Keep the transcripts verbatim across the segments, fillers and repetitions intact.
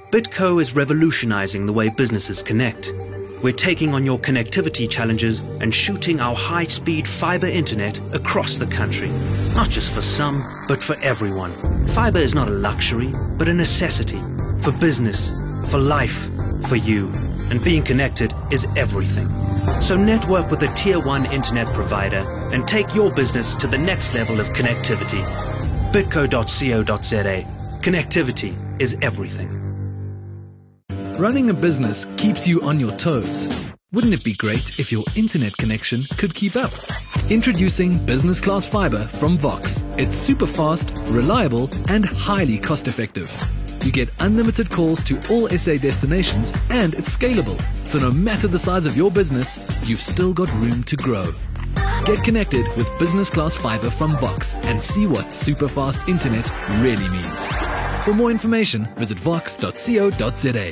BitCo is revolutionizing the way businesses connect. We're taking on your connectivity challenges and shooting our high-speed fiber internet across the country. Not just for some, but for everyone. Fiber is not a luxury, but a necessity. For business, for life, for you. And being connected is everything. So network with a tier one internet provider and take your business to the next level of connectivity. bitco dot co dot za. Connectivity is everything. Running a business keeps you on your toes. Wouldn't it be great if your internet connection could keep up? Introducing Business Class Fiber from Vox. It's super fast, reliable, and highly cost-effective. You get unlimited calls to all S A destinations, and it's scalable. So no matter the size of your business, you've still got room to grow. Get connected with Business Class Fiber from Vox and see what super fast internet really means. For more information, visit vox dot co dot za.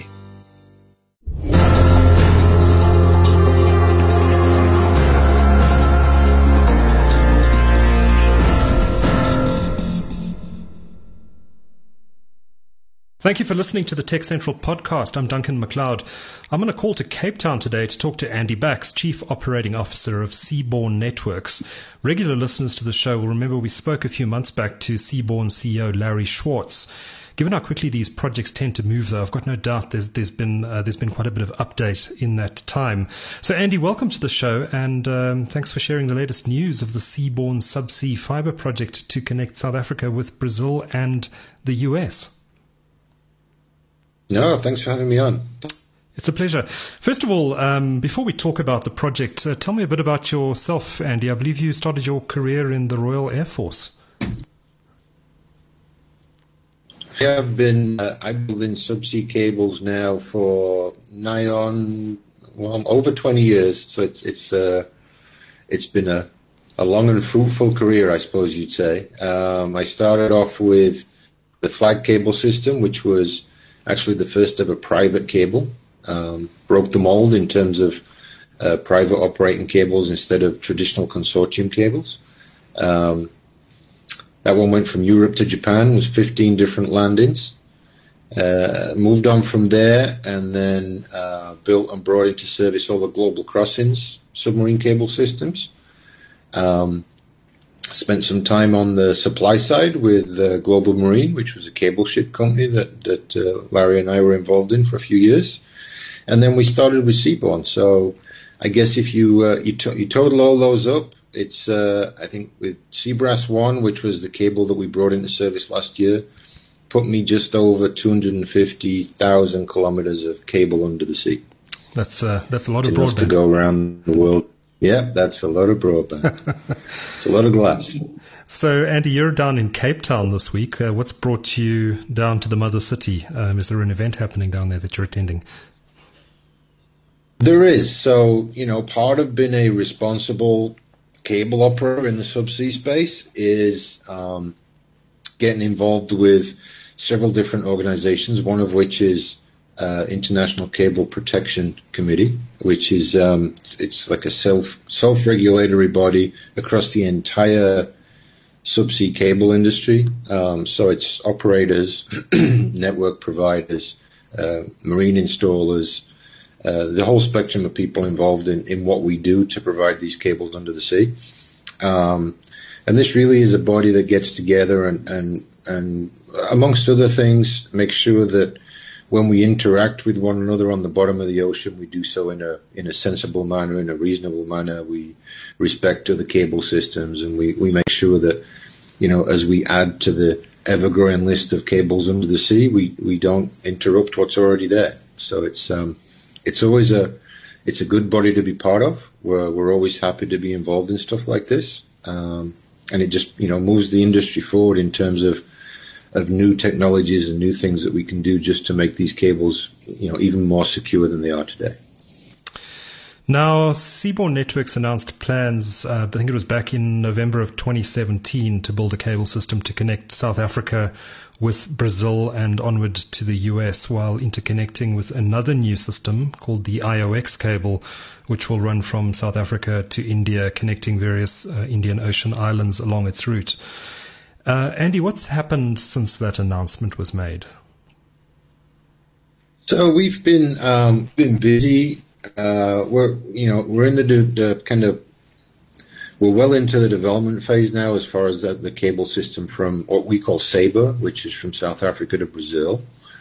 Thank you for listening to the Tech Central podcast. I'm Duncan McLeod. I'm on a call to Cape Town today to talk to Andy Bax, Chief Operating Officer of Seaborn Networks. Regular listeners to the show will remember we spoke a few months back to Seaborn C E O Larry Schwartz. Given how quickly these projects tend to move, though, I've got no doubt there's, there's been uh, there's been quite a bit of update in that time. So, Andy, welcome to the show, and um, thanks for sharing the latest news of the Seaborn Subsea Fiber project to connect South Africa with Brazil and the U S. No, thanks for having me on. It's a pleasure. First of all, um, before we talk about the project, uh, tell me a bit about yourself, Andy. I believe you started your career in the Royal Air Force. I have been, uh, I've been in subsea cables now for nigh on, well, over twenty years. So it's, it's, uh, it's been a, a long and fruitful career, I suppose you'd say. Um, I started off with the flag cable system, which was actually the first ever private cable. Um, broke the mold in terms of uh, private operating cables instead of traditional consortium cables. Um, that one went from Europe to Japan, was fifteen different landings. Uh, moved on from there and then uh, built and brought into service all the Global Crossings submarine cable systems. Um, Spent some time on the supply side with uh, Global Marine, which was a cable ship company that, that uh, Larry and I were involved in for a few years. And then we started with Seaborn. So I guess if you uh, you, to- you total all those up, it's, uh, I think, with Seabrass one, which was the cable that we brought into service last year, put me just over two hundred fifty thousand kilometers of cable under the sea. That's, uh, that's a lot it's of broadband. Enough to go around the world. Yeah, that's a lot of broadband. It's a lot of glass. So, Andy, you're down in Cape Town this week. Uh, what's brought you down to the mother city? Um, is there an event happening down there that you're attending? There is. So, you know, part of being a responsible cable operator in the subsea space is um, getting involved with several different organizations, one of which is Uh, International Cable Protection Committee, which is um, it's like a self self-regulatory body across the entire subsea cable industry. Um, so it's operators, network providers, uh, marine installers, uh, the whole spectrum of people involved in, in what we do to provide these cables under the sea. Um, and this really is a body that gets together and, and, and amongst other things, makes sure that when we interact with one another on the bottom of the ocean, we do so in a in a sensible manner, in a reasonable manner. We respect other cable systems, and we, we make sure that, you know, as we add to the ever-growing list of cables under the sea, we, we don't interrupt what's already there. So it's um it's always a it's a good body to be part of. We're we're always happy to be involved in stuff like this, um, and it just, you know, moves the industry forward in terms of. of new technologies and new things that we can do just to make these cables, you know, even more secure than they are today. Now, Seaborn Networks announced plans, uh, I think it was back in November of twenty seventeen, to build a cable system to connect South Africa with Brazil and onward to the U S, while interconnecting with another new system called the I O X cable, which will run from South Africa to India, connecting various uh, Indian Ocean islands along its route. Uh, Andy, what's happened since that announcement was made? So we've been um, been busy. Uh, we're you know we're in the, the kind of we're well into the development phase now as far as the, the cable system from what we call Sabre, which is from South Africa to Brazil.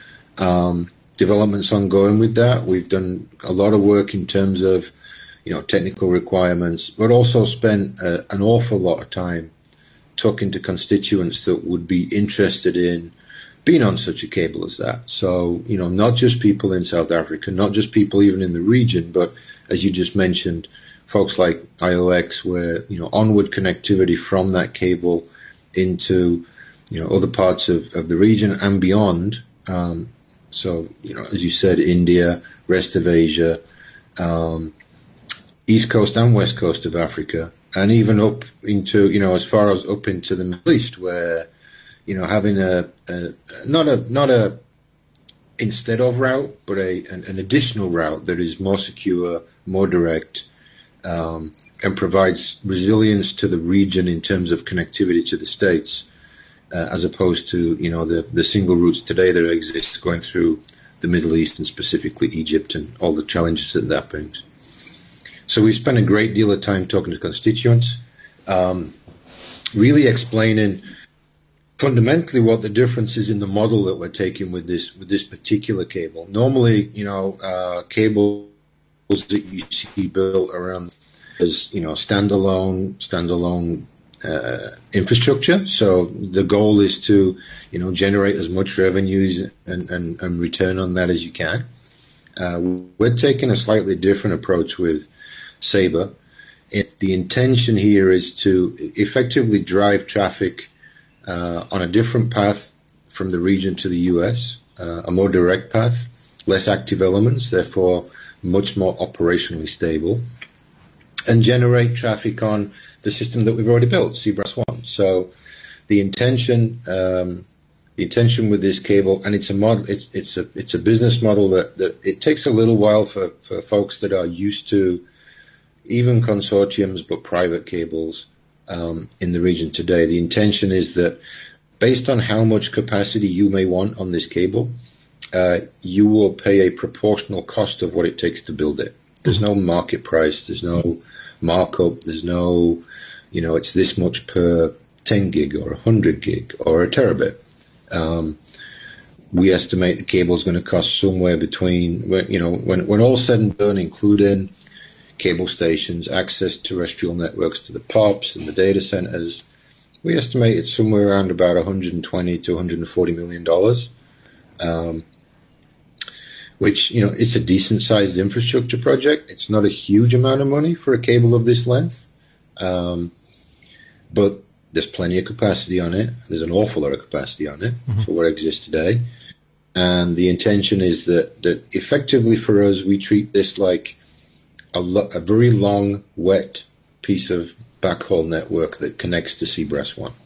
Um, development's ongoing with that. We've done a lot of work in terms of you know technical requirements, but also spent uh, an awful lot of time talking to constituents that would be interested in being on such a cable as that. So, you know, not just people in South Africa, not just people even in the region, but as you just mentioned, folks like I O X, where, you know, onward connectivity from that cable into, you know, other parts of, of the region and beyond. Um, so, you know, as you said, India, rest of Asia, um, East Coast and West Coast of Africa, and even up into, you know, as far as up into the Middle East, where, you know, having a, a not a not a instead of route, but a an, an additional route that is more secure, more direct, um, and provides resilience to the region in terms of connectivity to the States, uh, as opposed to, you know, the the single routes today that exist going through the Middle East and specifically Egypt and all the challenges that that brings. So we spent a great deal of time talking to constituents, um, really explaining fundamentally what the difference is in the model that we're taking with this with this particular cable. Normally, you know, uh, cables that you see built around as, you know, standalone standalone uh, infrastructure. So the goal is to, you know, generate as much revenues and, and, and return on that as you can. Uh, we're taking a slightly different approach with Sabre. It, the intention here is to effectively drive traffic uh, on a different path from the region to the U S, uh, a more direct path, less active elements, therefore much more operationally stable, and generate traffic on the system that we've already built, C B R A S one. So the intention, um, the intention with this cable, and it's a model, it's it's a it's a business model that, that it takes a little while for, for folks that are used to even consortiums, but private cables um, in the region today. The intention is that based on how much capacity you may want on this cable, uh, you will pay a proportional cost of what it takes to build it. There's no market price, there's no markup, there's no, you know, it's this much per ten gig or one hundred gig or a terabit. Um, we estimate the cable is going to cost somewhere between, you know, when, when all's said and done, including cable stations, access to terrestrial networks to the P O Ps and the data centers, we estimate it's somewhere around about one hundred twenty to one hundred forty million dollars, um, which, you know, it's a decent sized infrastructure project. It's not a huge amount of money for a cable of this length, um, but there's plenty of capacity on it. There's an awful lot of capacity on it mm-hmm. for what exists today. And the intention is that, that effectively for us, we treat this like A, lo- a very long, wet piece of backhaul network that connects to C B R A S one.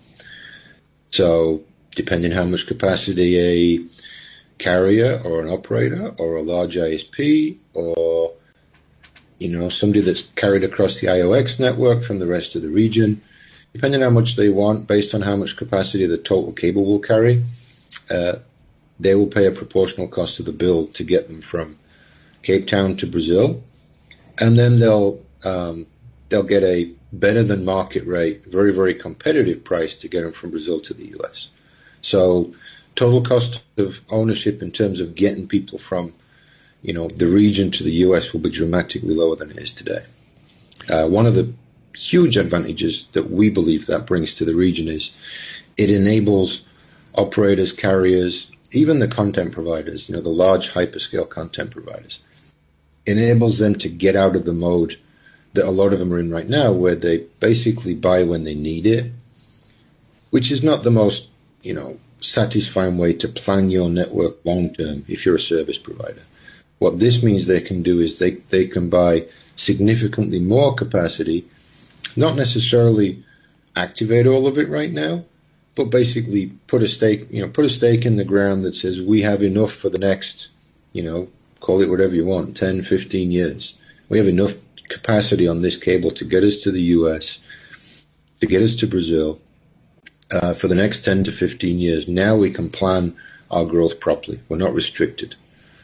So, depending how much capacity a carrier or an operator or a large I S P or, you know, somebody that's carried across the I O X network from the rest of the region, depending on how much they want, based on how much capacity the total cable will carry, uh, they will pay a proportional cost to the build to get them from Cape Town to Brazil. And then they'll um, they'll get a better than market rate, very, very competitive price to get them from Brazil to the U S. So total cost of ownership in terms of getting people from, you know, the region to the U S will be dramatically lower than it is today. Uh, one of the huge advantages that we believe that brings to the region is it enables operators, carriers, even the content providers, you know, the large hyperscale content providers, enables them to get out of the mode that a lot of them are in right now, where they basically buy when they need it, which is not the most, you know, satisfying way to plan your network long term if you're a service provider. What this means they can do is they, they can buy significantly more capacity, not necessarily activate all of it right now, but basically put a stake, you know, put a stake in the ground that says we have enough for the next, you know, call it whatever you want, ten, fifteen years. We have enough capacity on this cable to get us to the U S, to get us to Brazil uh, for the next ten to fifteen years. Now we can plan our growth properly. We're not restricted.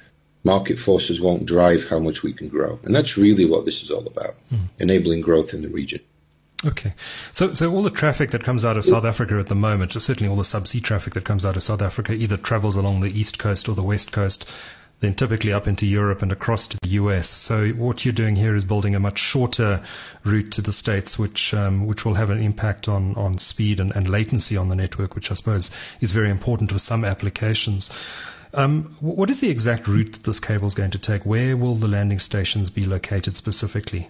market forces won't drive how much we can grow. And that's really what this is all about, mm. enabling growth in the region. Okay. So so all the traffic that comes out of South Africa at the moment, certainly all the subsea traffic that comes out of South Africa, either travels along the east coast or the west coast, then typically up into Europe and across to the U S. So what you're doing here is building a much shorter route to the States, which um, which will have an impact on, on speed and, and latency on the network, which I suppose is very important for some applications. Um, what is the exact route that this cable is going to take? Where will the landing stations be located specifically?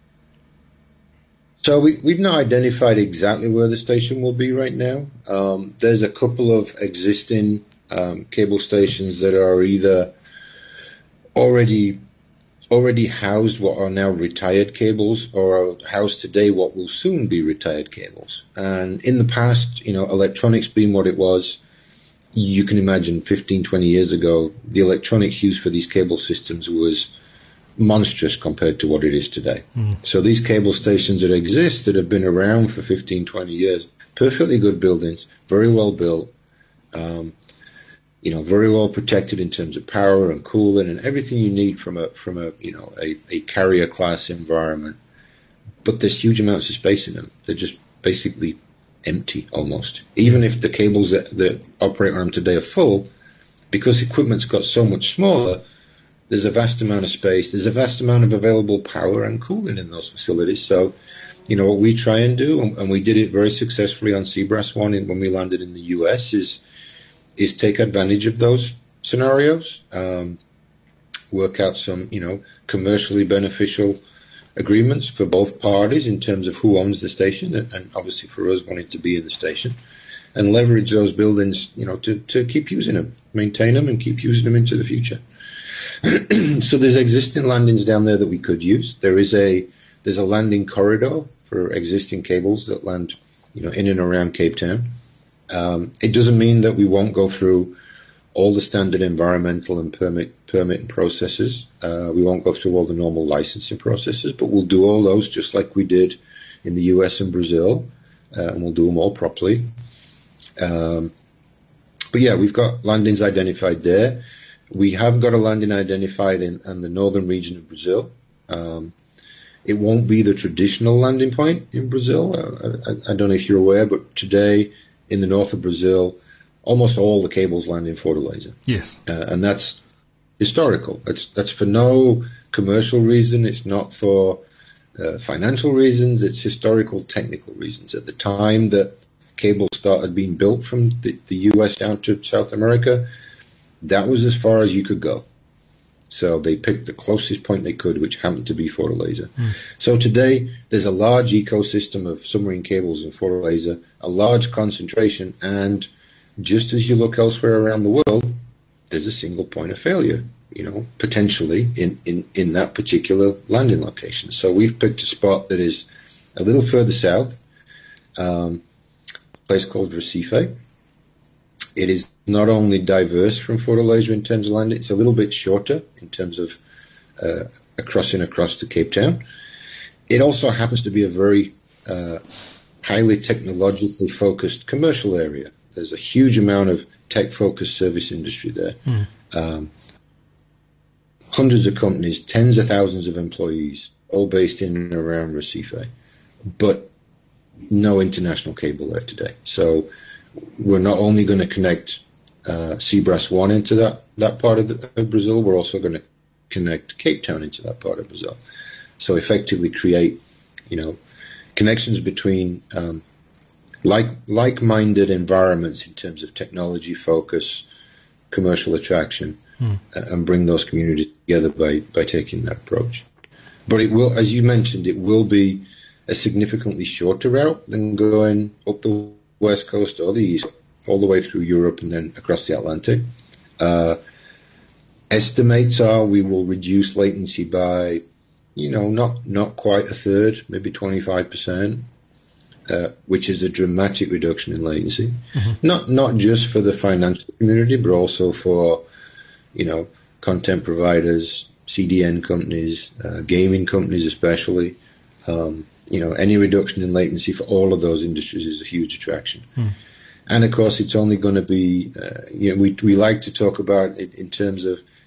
So we, we've not identified exactly where the station will be right now. Um, there's a couple of existing um, cable stations that are either already already housed what are now retired cables, or are housed today what will soon be retired cables. And in the past, you know, electronics being what it was, you can imagine fifteen, twenty years ago, the electronics used for these cable systems was monstrous compared to what it is today. Mm. So these cable stations that exist, that have been around for fifteen, twenty years, perfectly good buildings, very well built, um, you know, very well protected in terms of power and cooling and everything you need from a from a you know a, a carrier class environment. But there's huge amounts of space in them. They're just basically empty almost. Even if the cables that, that operate on them today are full, because equipment's got so much smaller, there's a vast amount of space, there's a vast amount of available power and cooling in those facilities. So, you know, what we try and do, and, and we did it very successfully on Seabrass one when we landed in the U S, is is take advantage of those scenarios, um, work out some, you know, commercially beneficial agreements for both parties in terms of who owns the station, and, and obviously for us wanting to be in the station, and leverage those buildings, you know, to, to keep using them, maintain them, and keep using them into the future. So there's existing landings down there that we could use. There is a there's a landing corridor for existing cables that land, you know, in and around Cape Town. Um, it doesn't mean that we won't go through all the standard environmental and permit permitting processes. Uh, we won't go through all the normal licensing processes, but we'll do all those just like we did in the U S and Brazil, uh, and we'll do them all properly. Um, but yeah, we've got landings identified there. We have got a landing identified in, in the northern region of Brazil. Um, it won't be the traditional landing point in Brazil. I, I, I don't know if you're aware, but today in the north of Brazil, almost all the cables land in Fortaleza. Yes. Uh, and that's historical. That's, that's for no commercial reason. It's not for uh, financial reasons. It's historical, technical reasons. At the time that cables started being built from the, the U S down to South America, that was as far as you could go. So they picked the closest point they could, which happened to be Fortaleza. Mm. So today, there's a large ecosystem of submarine cables in Fortaleza, a large concentration, and just as you look elsewhere around the world, there's a single point of failure, you know, potentially in, in, in that particular landing location. So we've picked a spot that is a little further south, um, a place called Recife. It is not only diverse from Fortaleza in terms of land, it's a little bit shorter in terms of uh, a crossing across to Cape Town. It also happens to be a very uh, highly technologically focused commercial area. There's a huge amount of tech-focused service industry there. Mm. Um, hundreds of companies, tens of thousands of employees, all based in and around Recife, but no international cable there today. So we're not only going to connect uh, Seabrass one into that, that part of, the, of Brazil, we're also going to connect Cape Town into that part of Brazil. So effectively create, you know, connections between um, like like-minded environments in terms of technology focus, commercial attraction, hmm. uh, and bring those communities together by, by taking that approach. But it will, as you mentioned, it will be a significantly shorter route than going up the west coast or the east, all the way through Europe and then across the Atlantic. Uh, estimates are we will reduce latency by, you know, not not quite a third, maybe twenty-five percent, uh, which is a dramatic reduction in latency. Mm-hmm. Not not just for the financial community, but also for, you know, content providers, C D N companies, uh, gaming companies especially. Um, you know, any reduction in latency for all of those industries is a huge attraction. Mm. And of course, it's only going to be, uh, you know, we we like to talk about it in terms of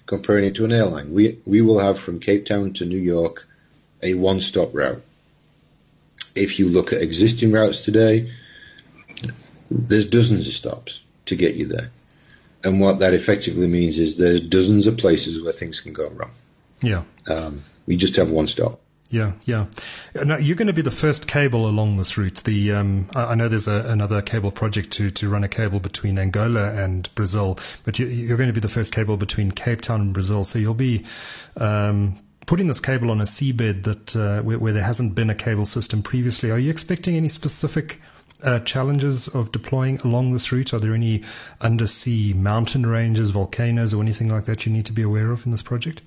comparing it to an airline. We we will have from Cape Town to New York a one-stop route. If you look at existing routes today, there's dozens of stops to get you there. And what that effectively means is there's dozens of places where things can go wrong. Yeah. Um, we just have one stop. Yeah, yeah. Now, you're going to be the first cable along this route. The um, I, I know there's a, another cable project to, to run a cable between Angola and Brazil, but you, you're going to be the first cable between Cape Town and Brazil. So you'll be um, putting this cable on a seabed that uh, where, where there hasn't been a cable system previously. Are you expecting any specific uh, challenges of deploying along this route? Are there any undersea mountain ranges, volcanoes, or anything like that you need to be aware of in this project?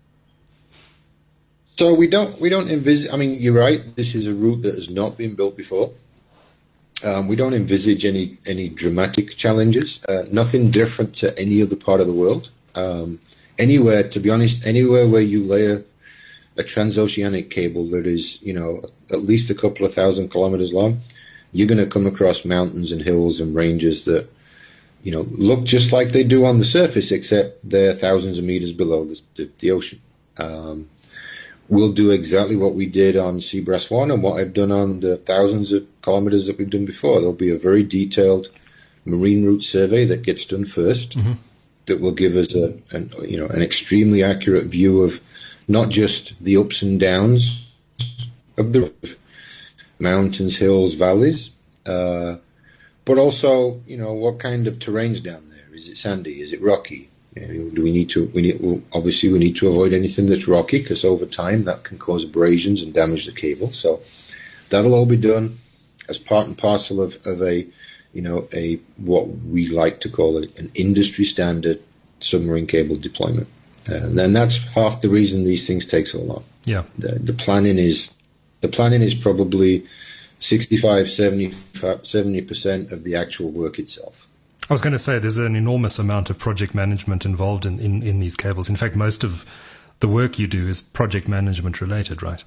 So we don't we don't envisage. I mean, you're right. This is a route that has not been built before. Um, we don't envisage any any dramatic challenges. Uh, nothing different to any other part of the world. Um, anywhere, to be honest, anywhere where you lay a, a transoceanic cable that is, you know, at least a couple of thousand kilometers long, you're going to come across mountains and hills and ranges that, you know, look just like they do on the surface, except they're thousands of meters below the, the, the ocean. Um, We'll do exactly what we did on Seabrass one and what I've done on the thousands of kilometers that we've done before. There'll be a very detailed marine route survey that gets done first, mm-hmm. that will give us a, an, you know, an extremely accurate view of not just the ups and downs of the mountains, hills, valleys, uh, but also, you know, what kind of terrain's down there. Is it sandy? Is it rocky? Do we need to? We need well, obviously we need to avoid anything that's rocky, because over time that can cause abrasions and damage the cable. So that'll all be done as part and parcel of, of a, you know, a what we like to call a, an industry standard submarine cable deployment. Uh, and then that's half the reason these things take so long. Yeah. The, the planning is the planning is probably sixty-five, seventy percent of the actual work itself. I was going to say there's an enormous amount of project management involved in, in, in these cables. In fact, most of the work you do is project management related, right?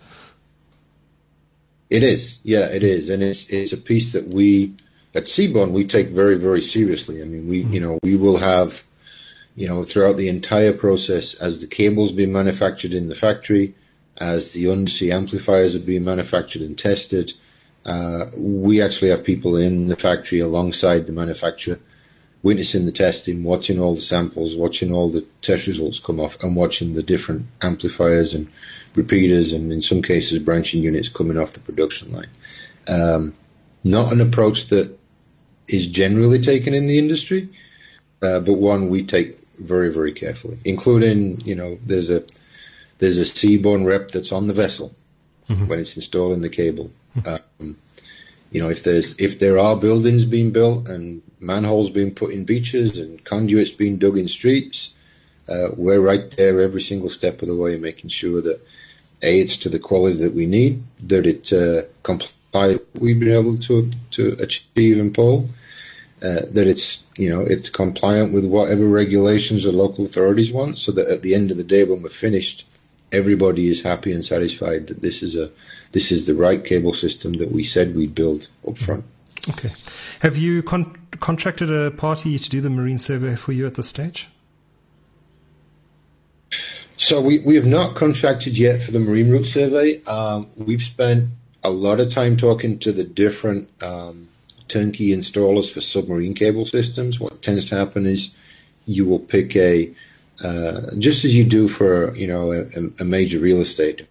It is. Yeah, it is. And it's it's a piece that we, at Seaborn, we take very, very seriously. I mean, we, mm-hmm. you know, we will have, you know, throughout the entire process, as the cables being manufactured in the factory, as the undersea amplifiers are being manufactured and tested, uh, we actually have people in the factory alongside the manufacturer, witnessing the testing, watching all the samples, watching all the test results come off, and watching the different amplifiers and repeaters and, in some cases, branching units coming off the production line. Um, not an approach that is generally taken in the industry, uh, but one we take very, very carefully, including, you know, there's a there's a Seaborn rep that's on the vessel mm-hmm. when it's installing the cable. Um, you know, if there's if there are buildings being built and manholes being put in beaches and conduits being dug in streets, uh, we're right there every single step of the way, making sure that A, it's to the quality that we need, that it uh, complies we've been able to to achieve and pull, uh, that it's, you know, it's compliant with whatever regulations the local authorities want, so that at the end of the day, when we're finished, everybody is happy and satisfied that this is a this is the right cable system that we said we'd build up front. Okay. Have you con- contracted a party to do the marine survey for you at this stage? So we, we have not contracted yet for the marine route survey. Um, we've spent a lot of time talking to the different um, turnkey installers for submarine cable systems. What tends to happen is you will pick a, uh, just as you do for, you know, a, a major real estate,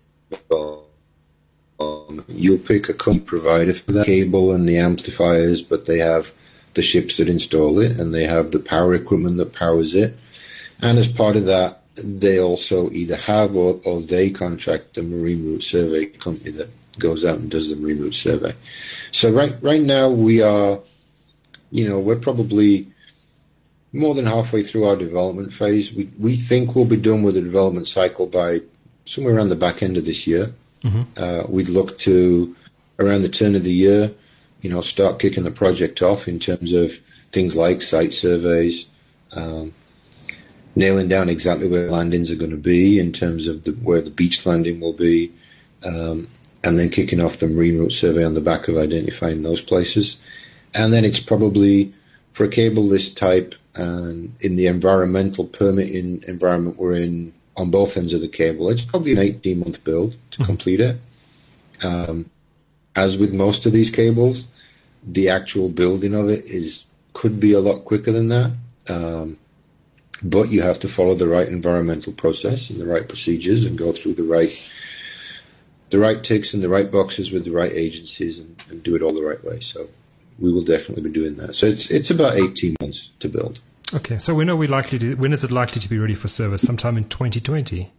um, you'll pick a company provider for the cable and the amplifiers, but they have the ships that install it and they have the power equipment that powers it. And as part of that, they also either have or, or they contract the marine route survey company that goes out and does the marine route survey. So right right now we are, you know, we're probably more than halfway through our development phase. We we think we'll be done with the development cycle by somewhere around the back end of this year. Mm-hmm. Uh, we'd look to, around the turn of the year, you know, start kicking the project off in terms of things like site surveys, um, nailing down exactly where landings are going to be in terms of the, where the beach landing will be, um, and then kicking off the marine route survey on the back of identifying those places. And then it's probably, for a cable this type, and in the environmental permitting environment we're in on both ends of the cable, it's probably an eighteen-month build to complete it. Um, as with most of these cables, the actual building of it is could be a lot quicker than that, um, but you have to follow the right environmental process and the right procedures and go through the right the right ticks and the right boxes with the right agencies and, and do it all the right way. So we will definitely be doing that. So it's it's about eighteen months to build. Okay, so when are we likely to? When is it likely to be ready for service? Sometime in twenty twenty.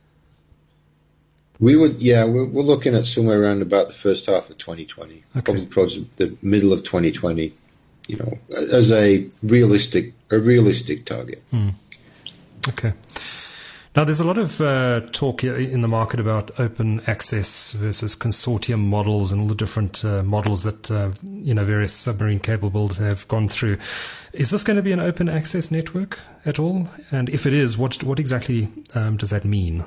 We would, yeah, we're, we're looking at somewhere around about the first half of twenty twenty, okay. probably towards the middle of twenty twenty. You know, as a realistic a realistic target. Hmm. Okay. Now, there's a lot of uh, talk in the market about open access versus consortium models and all the different uh, models that uh, you know various submarine cable builders have gone through. Is this going to be an open access network at all? And if it is, what what exactly um, does that mean?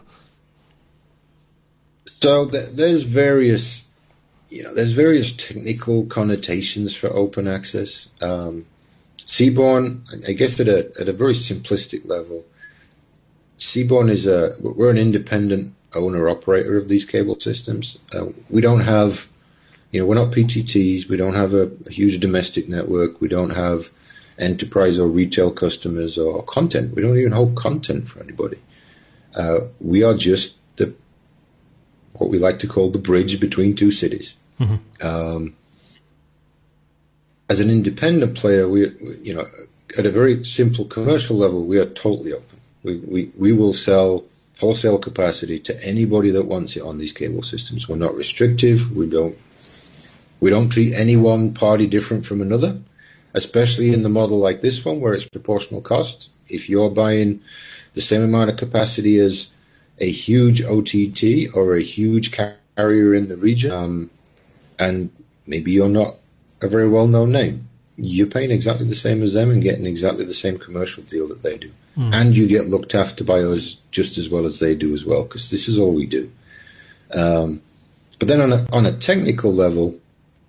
So th- there's various, you know, there's various technical connotations for open access. Um, Seaborn, I guess at a at a very simplistic level, Seaborn is a we're an independent owner operator of these cable systems. Uh, we don't have, you know, we're not P T Ts. We don't have a, a huge domestic network. We don't have enterprise or retail customers or content. We don't even hold content for anybody. Uh, we are just the what we like to call the bridge between two cities. Mm-hmm. Um, as an independent player, we, you know, at a very simple commercial level, we are totally open. We, we, we will sell wholesale capacity to anybody that wants it on these cable systems. We're not restrictive. We don't we don't treat any one party different from another, especially in the model like this one where it's proportional cost. If you're buying the same amount of capacity as a huge O T T or a huge carrier in the region, um, and maybe you're not a very well-known name, you're paying exactly the same as them and getting exactly the same commercial deal that they do. Mm. And you get looked after by us just as well as they do as well, because this is all we do. Um, but then on a, on a technical level,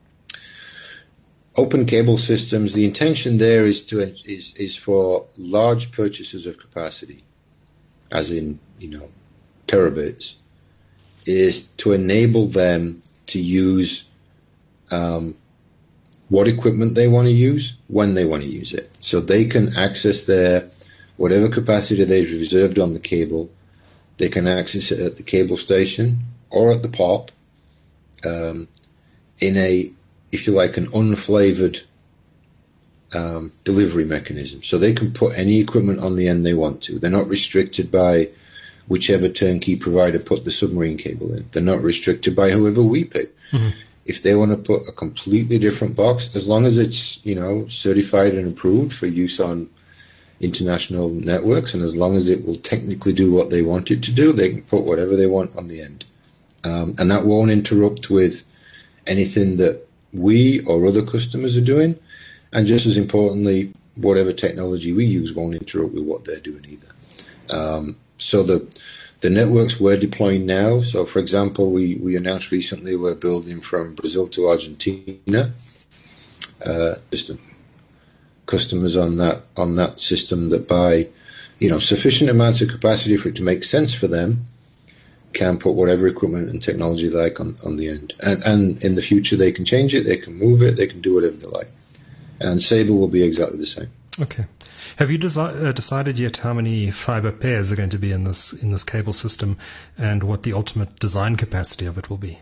open cable systems, the intention there is to is is for large purchases of capacity, as in, you know, terabits, is to enable them to use um, what equipment they want to use when they want to use it. So they can access their whatever capacity they've reserved on the cable. They can access it at the cable station or at the pop um, in a, if you like, an unflavored um, delivery mechanism. So they can put any equipment on the end they want to. They're not restricted by whichever turnkey provider put the submarine cable in. They're not restricted by whoever we pick. Mm-hmm. If they want to put a completely different box, as long as it's, you know, certified and approved for use on international networks, and as long as it will technically do what they want it to do, they can put whatever they want on the end. Um, and that won't interrupt with anything that we or other customers are doing. And just as importantly, whatever technology we use won't interrupt with what they're doing either. Um, so the the networks we're deploying now, so for example, we, we announced recently we're building from Brazil to Argentina, uh, system. Customers on that on that system that buy, you know, sufficient amounts of capacity for it to make sense for them, can put whatever equipment and technology they like on, on the end. And, and in the future, they can change it, they can move it, they can do whatever they like. And Sabre will be exactly the same. Okay. Have you desi- uh, decided yet how many fiber pairs are going to be in this in this cable system, and what the ultimate design capacity of it will be?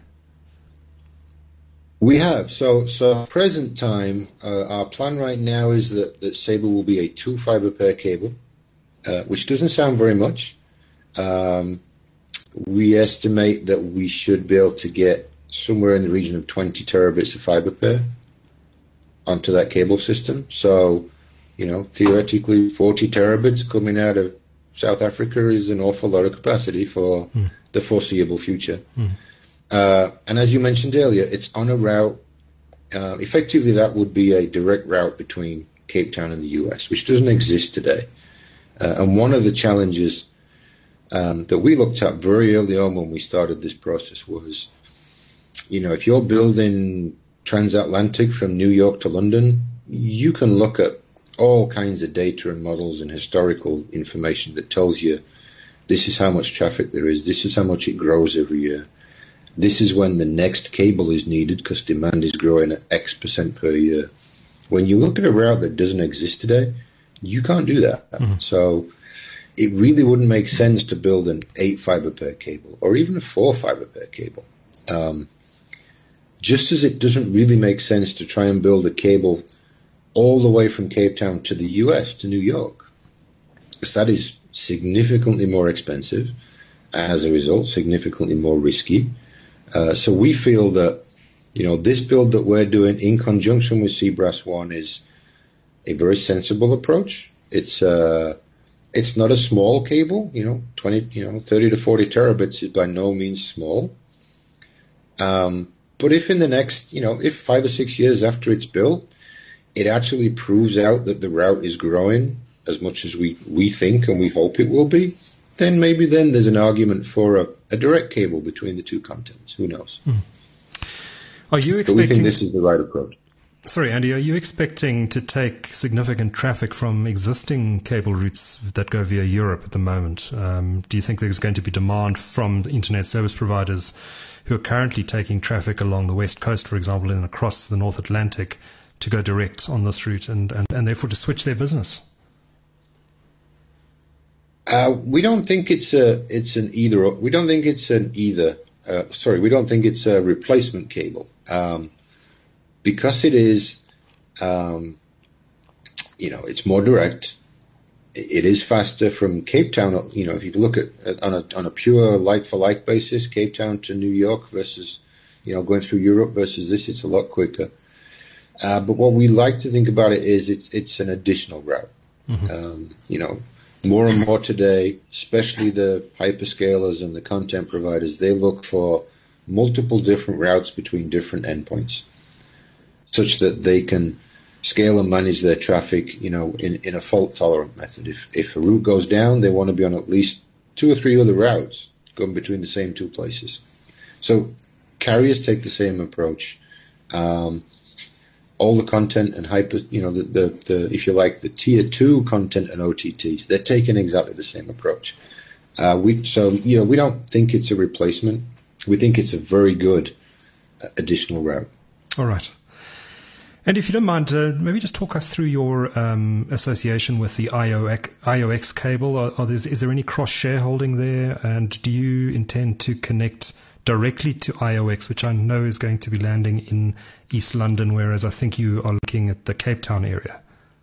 We have. So, so present time, uh, our plan right now is that, that Sabre will be a two fiber pair cable, uh, which doesn't sound very much. Um, we estimate that we should be able to get somewhere in the region of twenty terabits of fiber pair onto that cable system. So, you know, theoretically, forty terabits coming out of South Africa is an awful lot of capacity for mm. the foreseeable future. Mm. Uh, and as you mentioned earlier, it's on a route. Uh, effectively, that would be a direct route between Cape Town and the U S, which doesn't exist today. Uh, and one of the challenges um, that we looked at very early on when we started this process was, you know, if you're building transatlantic from New York to London, you can look at all kinds of data and models and historical information that tells you this is how much traffic there is, this is how much it grows every year, this is when the next cable is needed because demand is growing at X percent per year. When you look at a route that doesn't exist today, you can't do that. Mm-hmm. So it really wouldn't make sense to build an eight fiber pair cable or even a four fiber pair cable. Um, just as it doesn't really make sense to try and build a cable all the way from Cape Town to the U S, to New York, because that is significantly more expensive, as a result, significantly more risky. Uh, so we feel that, you know, this build that we're doing in conjunction with Seabrass One is a very sensible approach. It's uh, it's not a small cable, you know, twenty, you know, thirty to forty terabits is by no means small. Um, but if in the next, you know, if five or six years after it's built, it actually proves out that the route is growing as much as we, we think and we hope it will be, then maybe then there's an argument for a, a direct cable between the two continents. Who knows? Hmm. Are you expecting? But we think this is the right approach. Sorry, Andy, are you expecting to take significant traffic from existing cable routes that go via Europe at the moment? Um, do you think there's going to be demand from the internet service providers who are currently taking traffic along the west coast, for example, and across the North Atlantic to go direct on this route and, and, and therefore to switch their business? Uh, we don't think it's a it's an either. We don't think it's an either. Uh, sorry, we don't think it's a replacement cable. Um, Because it is, um, you know, it's more direct. It is faster from Cape Town. You know, if you look at, at on a on a pure like for like basis, Cape Town to New York versus, you know, going through Europe versus this, it's a lot quicker. Uh, but what we like to think about it is it's it's an additional route. Mm-hmm. Um, you know, more and more today, especially the hyperscalers and the content providers, they look for multiple different routes between different endpoints, such that they can scale and manage their traffic, you know, in, in a fault-tolerant method. If if a route goes down, they want to be on at least two or three other routes going between the same two places. So carriers take the same approach. Um, all the content and hyper, you know, the, the, the if you like, the tier two content and O T Ts, they're taking exactly the same approach. Uh, we so you know we don't think it's a replacement. We think it's a very good additional route. All right. And if you don't mind, uh, maybe just talk us through your um, association with the I O X, I O X cable. Are, are there, is there any cross-shareholding there? And do you intend to connect directly to I O X, which I know is going to be landing in East London, whereas I think you are looking at the Cape Town area?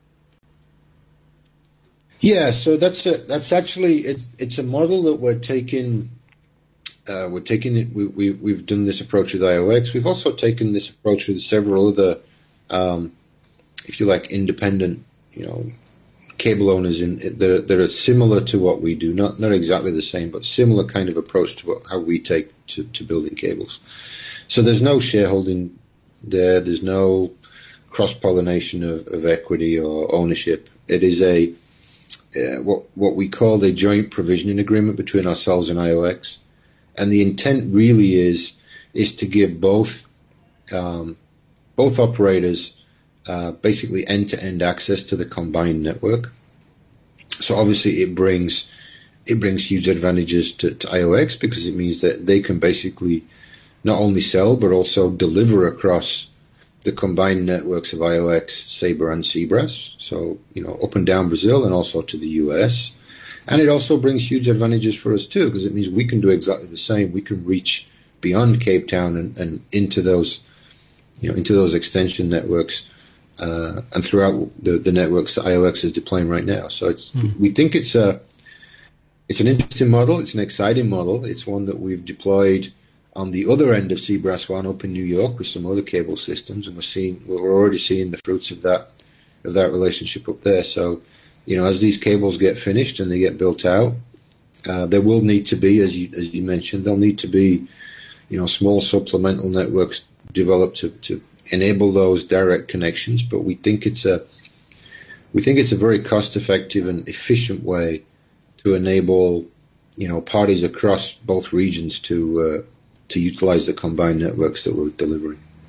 Yeah, so that's a, that's actually it's it's a model that we're taking. Uh, we're taking it. We, we we've done this approach with I O X. We've also taken this approach with several other, um, if you like, independent, you know, cable owners in that, that are similar to what we do. Not not exactly the same, but similar kind of approach to what, how we take to, to building cables. So there's no shareholding there. There's no cross pollination of, of equity or ownership. It is a uh, what what we call a joint provisioning agreement between ourselves and I O X. And the intent really is is to give both um, both operators uh, basically end-to-end access to the combined network. So obviously it brings it brings huge advantages to, to I O X because it means that they can basically not only sell but also deliver across the combined networks of I O X, Sabre, and Seabrass. So you know up and down Brazil and also to the U S. And it also brings huge advantages for us too, because it means we can do exactly the same. We can reach beyond Cape Town and, and into those, you know, into those extension networks uh, and throughout the, the networks that I O X is deploying right now. So it's, mm. we think it's a, it's an interesting model. It's an exciting model. It's one that we've deployed on the other end of Seabrass One up in New York with some other cable systems, and we're seeing, we're already seeing the fruits of that, of that relationship up there. So. You know, as these cables get finished and they get built out, uh, there will need to be, as you as you mentioned, there'll need to be, you know, small supplemental networks developed to, to enable those direct connections. But we think it's a we think it's a very cost-effective and efficient way to enable, you know, parties across both regions to uh, to utilize the combined networks that we're delivering.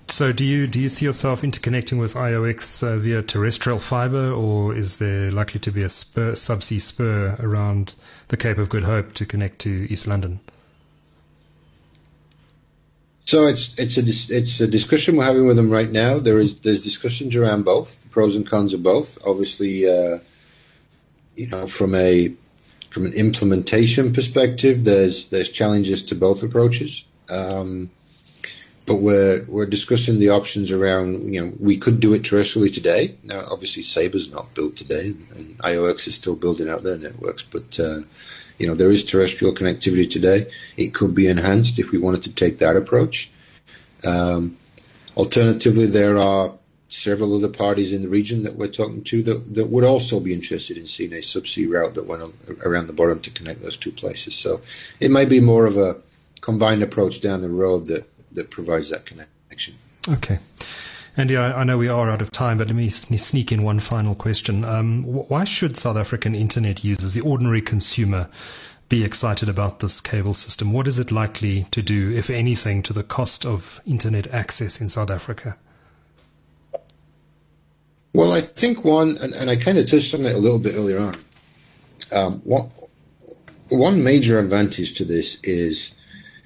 So do you do you see yourself interconnecting with I O X uh, via terrestrial fiber, or is there likely to be a spur, subsea spur around the Cape of Good Hope to connect to East London? So it's it's a it's a discussion we're having with them right now. There is there's discussions around both, the pros and cons of both. Obviously, uh, you know, from a from an implementation perspective, there's there's challenges to both approaches. Um, But we're we're discussing the options around, you know, we could do it terrestrially today. Now, obviously, Saber's not built today, and I O X is still building out their networks. But, uh, you know, there is terrestrial connectivity today. It could be enhanced if we wanted to take that approach. Um, alternatively, there are several other parties in the region that we're talking to that, that would also be interested in seeing a subsea route that went around the bottom to connect those two places. So it might be more of a combined approach down the road that that provides that connection. Okay. Andy, I, I know we are out of time, but let me sneak in one final question. Um, why should South African internet users, the ordinary consumer, be excited about this cable system? What is it likely to do, if anything, to the cost of internet access in South Africa? Well, I think one, and, and I kind of touched on it a little bit earlier on, um, one, one major advantage to this is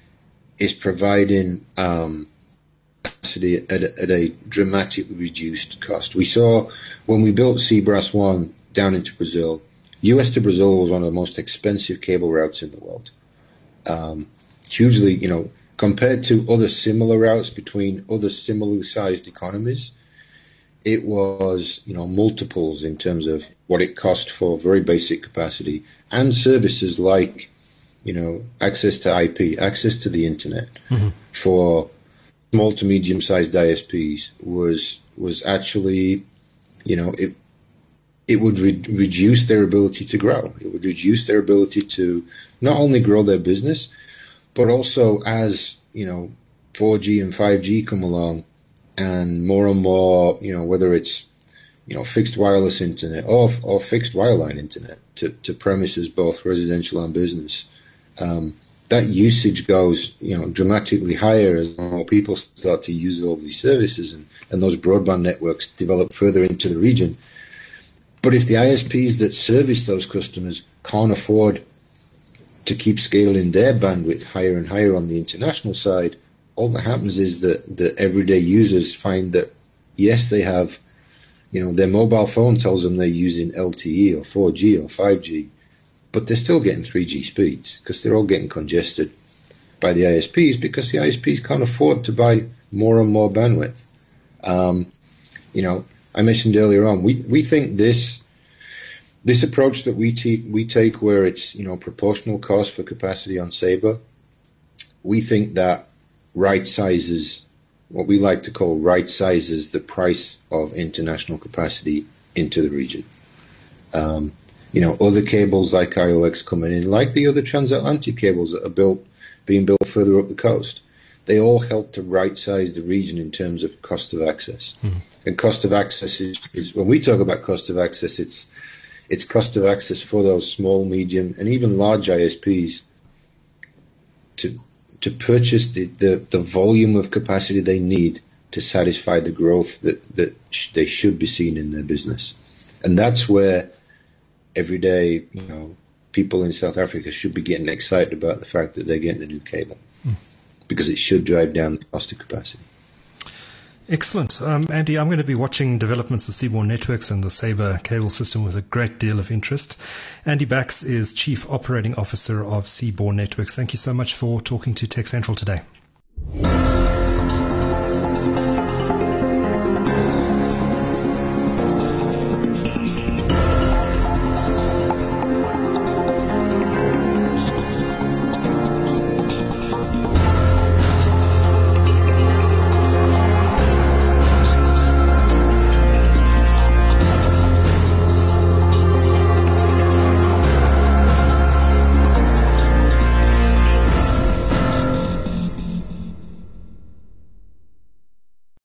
is providing um, capacity at a, at a dramatically reduced cost. We saw when we built Seabrass one down into Brazil, U S to Brazil was one of the most expensive cable routes in the world. Um, hugely, you know, compared to other similar routes between other similarly sized economies, it was, you know, multiples in terms of what it cost for very basic capacity and services like, you know, access to I P, access to the internet mm-hmm. for small to medium-sized I S Ps was was actually, you know, it it would re- reduce their ability to grow. It would reduce their ability to not only grow their business, but also as, you know, four G and five G come along and more and more, you know, whether it's, you know, fixed wireless internet or or fixed wireline internet to, to premises, both residential and business. Um, that usage goes, you know, dramatically higher as more people start to use all of these services and, and those broadband networks develop further into the region. But if the I S Ps that service those customers can't afford to keep scaling their bandwidth higher and higher on the international side, all that happens is that the everyday users find that, yes, they have, you know, their mobile phone tells them they're using L T E or four G or five G, but they're still getting three G speeds because they're all getting congested by the I S Ps because the I S Ps can't afford to buy more and more bandwidth. Um, you know, I mentioned earlier on, we, we think this this approach that we, te- we take where it's, you know, proportional cost for capacity on Sabre, we think that right sizes, what we like to call right sizes the price of international capacity into the region. Um, You know, other cables like I O X coming in, like the other transatlantic cables that are built, being built further up the coast, they all help to right-size the region in terms of cost of access. Mm-hmm. And cost of access is, is, when we talk about cost of access, it's it's cost of access for those small, medium, and even large I S Ps to to purchase the, the, the volume of capacity they need to satisfy the growth that, that sh- they should be seeing in their business. And that's where every day, you know, people in South Africa should be getting excited about the fact that they're getting a new cable mm. because it should drive down the cost of capacity. Excellent. Um, Andy, I'm going to be watching developments of Seaborne Networks and the Sabre cable system with a great deal of interest. Andy Bax is Chief Operating Officer of Seaborne Networks. Thank you so much for talking to Tech Central today.